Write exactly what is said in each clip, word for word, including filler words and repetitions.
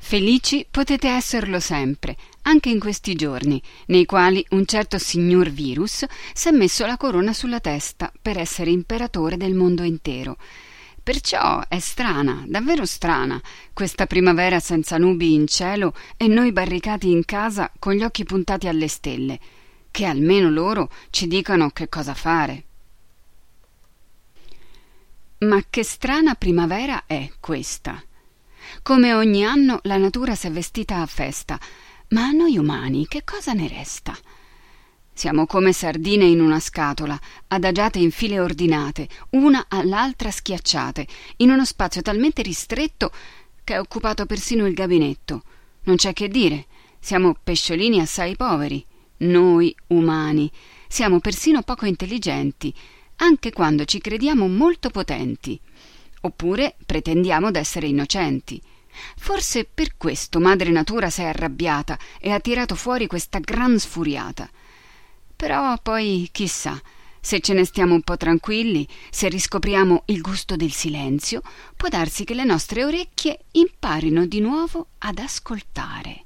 Felici potete esserlo sempre, anche in questi giorni, nei quali un certo signor Virus si è messo la corona sulla testa per essere imperatore del mondo intero. Perciò è strana, davvero strana, questa primavera senza nubi in cielo e noi barricati in casa con gli occhi puntati alle stelle, che almeno loro ci dicano che cosa fare. Ma che strana primavera è questa! Come ogni anno la natura s'è vestita a festa, ma a noi umani che cosa ne resta? Siamo come sardine in una scatola, adagiate in file ordinate, una all'altra schiacciate, in uno spazio talmente ristretto che è occupato persino il gabinetto. Non c'è che dire, siamo pesciolini assai poveri. Noi umani siamo persino poco intelligenti, anche quando ci crediamo molto potenti. Oppure pretendiamo d'essere innocenti. Forse per questo madre natura s'è arrabbiata e ha tirato fuori questa gran sfuriata. Però poi chissà, se ce ne stiamo un po' tranquilli, se riscopriamo il gusto del silenzio, può darsi che le nostre orecchie imparino di nuovo ad ascoltare.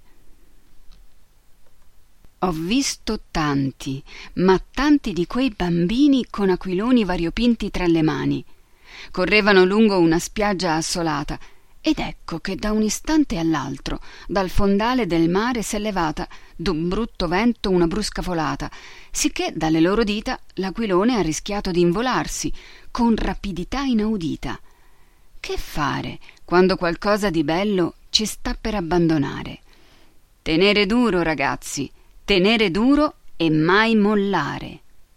Ho visto tanti, ma tanti di quei bambini con aquiloni variopinti tra le mani. Correvano lungo una spiaggia assolata ed ecco che da un istante all'altro dal fondale del mare s'è levata d'un brutto vento una brusca folata, sicché dalle loro dita l'aquilone ha rischiato di involarsi con rapidità inaudita. Che fare quando qualcosa di bello ci sta per abbandonare? Tenere duro, ragazzi, tenere duro e mai mollare.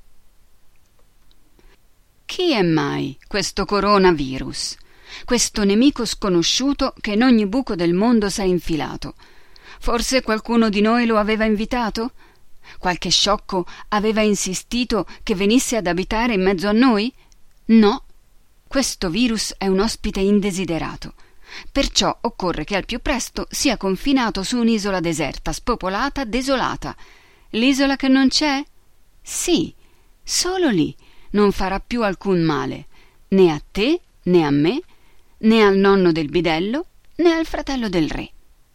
Chi è mai questo coronavirus? Questo nemico sconosciuto che in ogni buco del mondo s'è infilato? Forse qualcuno di noi lo aveva invitato? Qualche sciocco aveva insistito che venisse ad abitare in mezzo a noi? No, questo virus è un ospite indesiderato. Perciò occorre che al più presto sia confinato su un'isola deserta, spopolata, desolata. L'isola che non c'è? Sì, solo lì. Non farà più alcun male, né a te, né a me, né al nonno del bidello, né al fratello del re.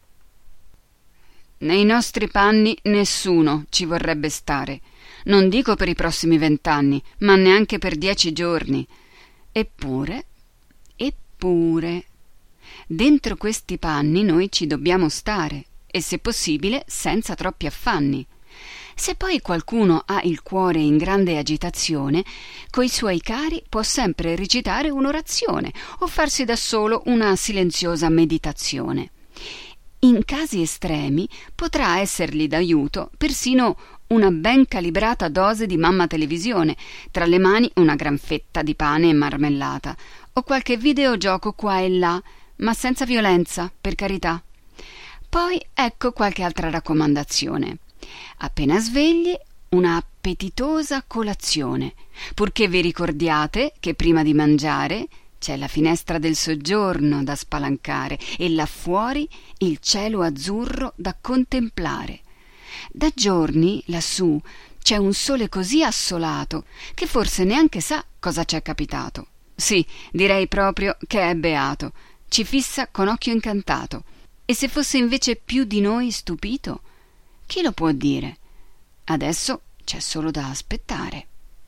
Nei nostri panni nessuno ci vorrebbe stare, non dico per i prossimi vent'anni, ma neanche per dieci giorni. Eppure, eppure, dentro questi panni noi ci dobbiamo stare, e se possibile senza troppi affanni. Se poi qualcuno ha il cuore in grande agitazione, coi suoi cari può sempre recitare un'orazione o farsi da solo una silenziosa meditazione. In casi estremi potrà essergli d'aiuto persino una ben calibrata dose di mamma televisione, tra le mani una gran fetta di pane e marmellata, o qualche videogioco qua e là, ma senza violenza, per carità. Poi ecco qualche altra raccomandazione. Appena svegli, una appetitosa colazione, purché vi ricordiate che prima di mangiare c'è la finestra del soggiorno da spalancare e là fuori il cielo azzurro da contemplare. Da giorni lassù c'è un sole così assolato che forse neanche sa cosa c'è capitato. Sì, direi proprio che è beato, ci fissa con occhio incantato. E se fosse invece più di noi stupito? Chi lo può dire? Adesso c'è solo da aspettare.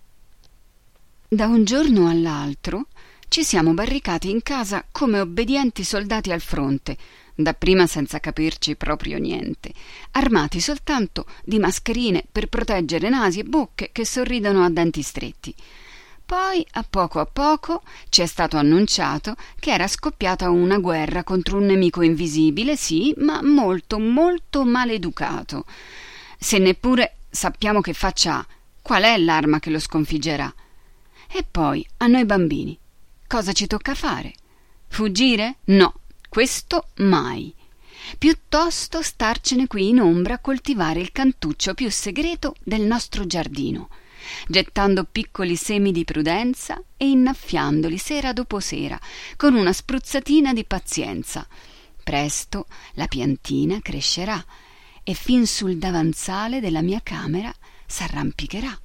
Da un giorno all'altro ci siamo barricati in casa come obbedienti soldati al fronte, dapprima senza capirci proprio niente, armati soltanto di mascherine per proteggere nasi e bocche che sorridono a denti stretti. Poi, a poco a poco, ci è stato annunciato che era scoppiata una guerra contro un nemico invisibile, sì, ma molto, molto maleducato. Se neppure sappiamo che faccia ha, qual è l'arma che lo sconfiggerà? E poi, a noi bambini, cosa ci tocca fare? Fuggire? No, questo mai. Piuttosto starcene qui in ombra a coltivare il cantuccio più segreto del nostro giardino, gettando piccoli semi di prudenza e innaffiandoli sera dopo sera con una spruzzatina di pazienza. Presto la piantina crescerà e fin sul davanzale della mia camera s'arrampicherà.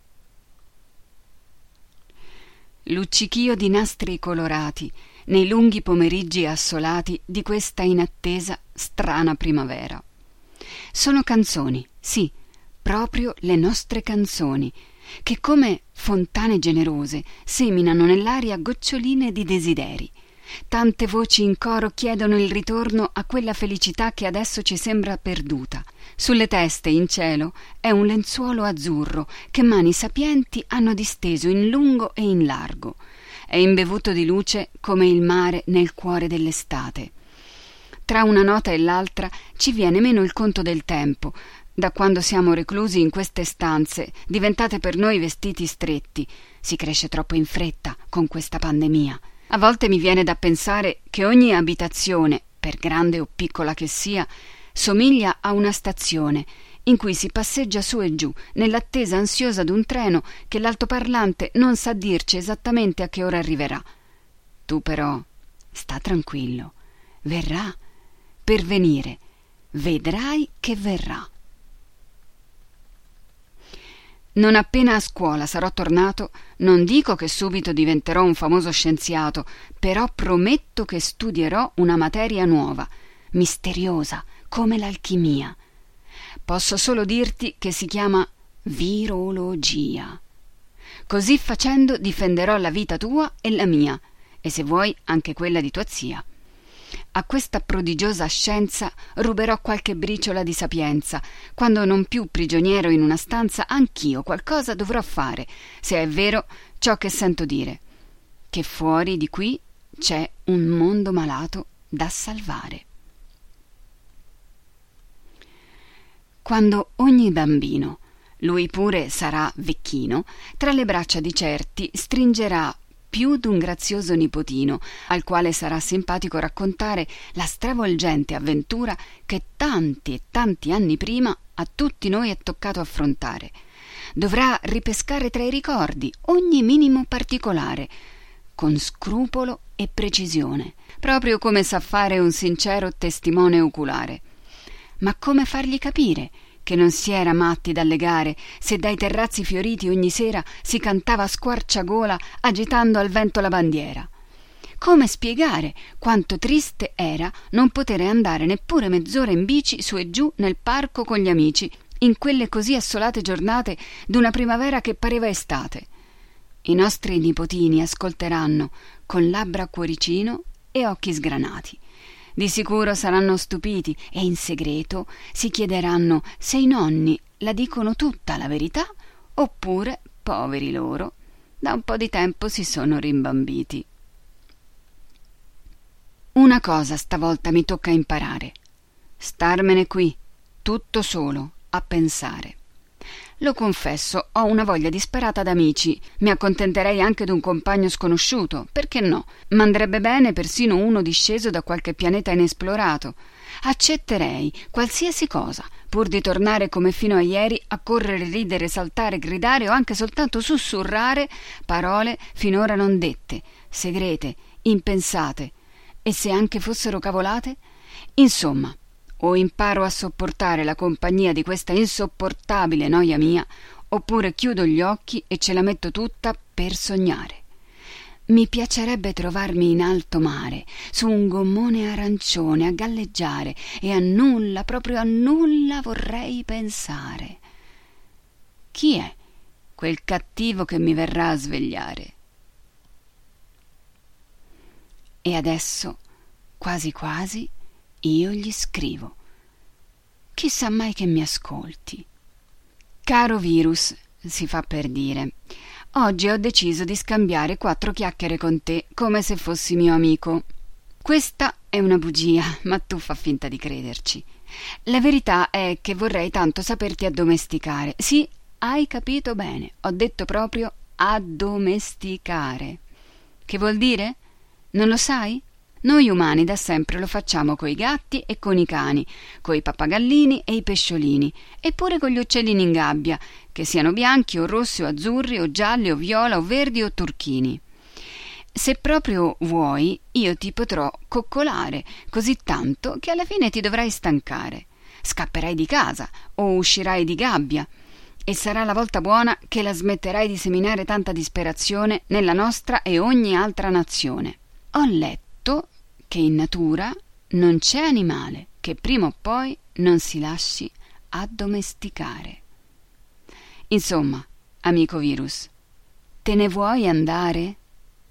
Luccichio di nastri colorati nei lunghi pomeriggi assolati di questa inattesa strana primavera. Sono canzoni, sì, proprio le nostre canzoni, che come fontane generose seminano nell'aria goccioline di desideri. Tante voci in coro chiedono il ritorno a quella felicità che adesso ci sembra perduta. Sulle teste, in cielo, è un lenzuolo azzurro che mani sapienti hanno disteso in lungo e in largo. È imbevuto di luce come il mare nel cuore dell'estate. Tra una nota e l'altra ci viene meno il conto del tempo, da quando siamo reclusi in queste stanze, diventate per noi vestiti stretti. Si cresce troppo in fretta con questa pandemia. A volte mi viene da pensare che ogni abitazione, per grande o piccola che sia, somiglia a una stazione in cui si passeggia su e giù nell'attesa ansiosa d'un treno che l'altoparlante non sa dirci esattamente a che ora arriverà. Tu però sta tranquillo, verrà, per venire, vedrai che verrà. Non appena a scuola sarò tornato, non dico che subito diventerò un famoso scienziato, però prometto che studierò una materia nuova, misteriosa come l'alchimia. Posso solo dirti che si chiama virologia. Così facendo difenderò la vita tua e la mia, e se vuoi anche quella di tua zia. A questa prodigiosa scienza ruberò qualche briciola di sapienza. Quando non più prigioniero in una stanza, anch'io qualcosa dovrò fare, se è vero ciò che sento dire, che fuori di qui c'è un mondo malato da salvare. Quando ogni bambino, lui pure sarà vecchino, tra le braccia di certi stringerà più d'un grazioso nipotino, al quale sarà simpatico raccontare la stravolgente avventura che tanti e tanti anni prima a tutti noi è toccato affrontare. Dovrà ripescare tra i ricordi ogni minimo particolare, con scrupolo e precisione, proprio come sa fare un sincero testimone oculare. Ma come fargli capire che non si era matti dalle gare se dai terrazzi fioriti ogni sera si cantava a squarciagola agitando al vento la bandiera? Come spiegare quanto triste era non poter andare neppure mezz'ora in bici su e giù nel parco con gli amici in quelle così assolate giornate d'una primavera che pareva estate? I nostri nipotini ascolteranno con labbra a cuoricino e occhi sgranati. Di sicuro saranno stupiti e in segreto si chiederanno se i nonni la dicono tutta la verità oppure, poveri loro, da un po' di tempo si sono rimbambiti. Una cosa stavolta mi tocca imparare: starmene qui, tutto solo, a pensare. Lo confesso, ho una voglia disperata d'amici, mi accontenterei anche d'un compagno sconosciuto, perché no? M'andrebbe bene persino uno disceso da qualche pianeta inesplorato. Accetterei qualsiasi cosa, pur di tornare come fino a ieri a correre, ridere, saltare, gridare o anche soltanto sussurrare parole finora non dette, segrete, impensate, e se anche fossero cavolate? Insomma, o imparo a sopportare la compagnia di questa insopportabile noia mia, oppure chiudo gli occhi e ce la metto tutta per sognare. Mi piacerebbe trovarmi in alto mare, su un gommone arancione, a galleggiare, e a nulla, proprio a nulla vorrei pensare. Chi è quel cattivo che mi verrà a svegliare? E adesso, quasi quasi, io gli scrivo. Chissà mai che mi ascolti. Caro virus, si fa per dire, oggi ho deciso di scambiare quattro chiacchiere con te come se fossi mio amico. Questa è una bugia, ma tu fa finta di crederci. La verità è che vorrei tanto saperti addomesticare. Sì, hai capito bene, ho detto proprio addomesticare. Che vuol dire? Non lo sai? Noi umani da sempre lo facciamo coi gatti e con i cani, coi pappagallini e i pesciolini, eppure con gli uccellini in gabbia, che siano bianchi o rossi o azzurri o gialli o viola o verdi o turchini. Se proprio vuoi, io ti potrò coccolare così tanto che alla fine ti dovrai stancare. Scapperai di casa o uscirai di gabbia, e sarà la volta buona che la smetterai di seminare tanta disperazione nella nostra e ogni altra nazione. Ho letto che in natura non c'è animale, che prima o poi non si lasci addomesticare. Insomma, amico virus, te ne vuoi andare?